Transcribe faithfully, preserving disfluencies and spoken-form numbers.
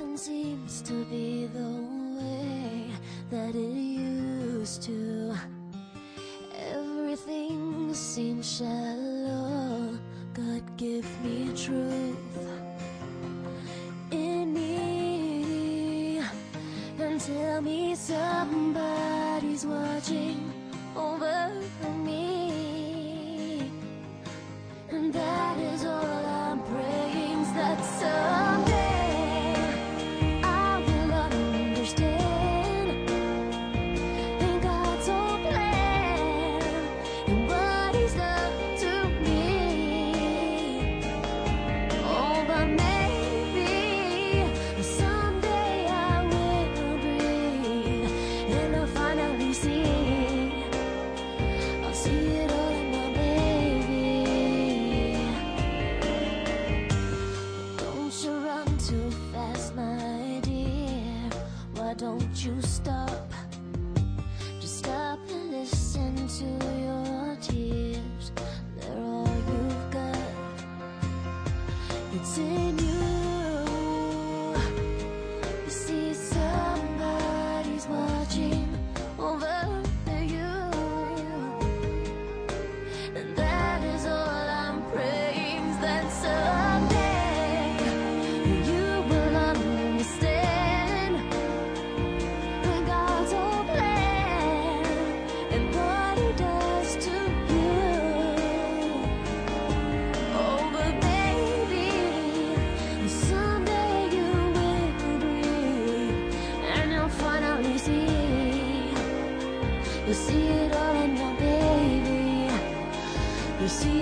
Nothing seems to be the way that it used to. Everything seems shallow. God, give me truth in me and tell me somebody's watching over me. And that is all I'm praying, that someday too fast, my dear. Why don't you stop? Just stop and listen to your tears. They're all you've got. It's in you. You see, somebody's watching over you, and that is all I'm praying, that someday you see it all in your baby. You see